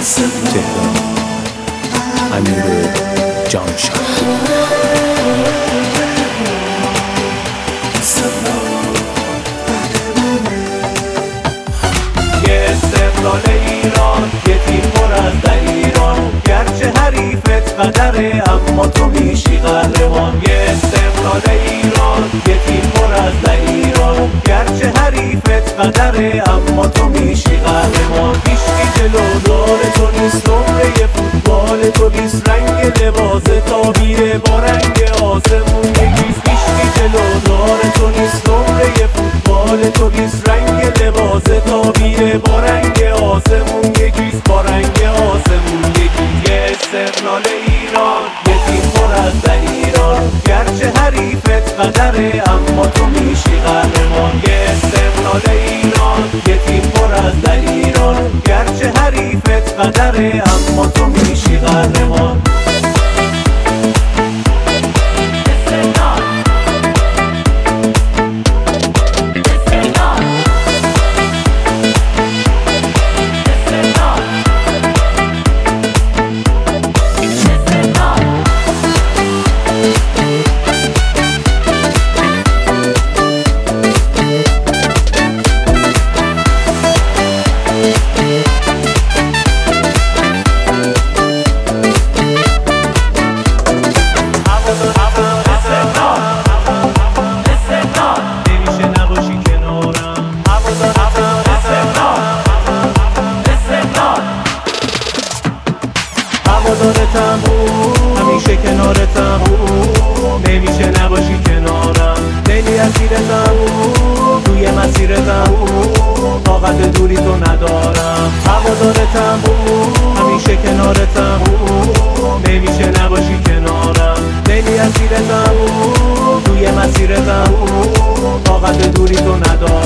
تهران، امیر جانشاه. یه استقلال ایران، یه تیم پر از دلیران، گرچه حریفت قدره اما تو میشی قهرمان. یه استقلال ایران، یه تیم پر از دلیران، گرچه حریفت قدره اما تو میشی قهرمان. هیچکی جلودار تو نیست، نمره فوتبال تو نیست، رنگ لباس تابیه با رنگ آسمون یکیست. هیچکی جلودار تو نیست، نمره فوتبال تو نیست، رنگ لباس تابیه با رنگ آسمون یکیست، با رنگ آسمون یکیست. یه استقلال ایران، یه تیم پر از دلیران، گرچه حریفت قدره اما تو میشی قهرمان. یه استقلال ایران، یه تیم پر از دلیران، گرچه حریفت قدره اما تو میشی قهرمان. هوادارتم، همیشه کنارتم، نمیشه نباشی کنارم، لیلی اسیرتم، توی مسیرتم، طاقت دوری تو ندارم. هوادارتم، همیشه کنارتم، نمیشه نباشی کنارم، لیلی اسیرتم، توی مسیرتم، طاقت دوری تو ندارم.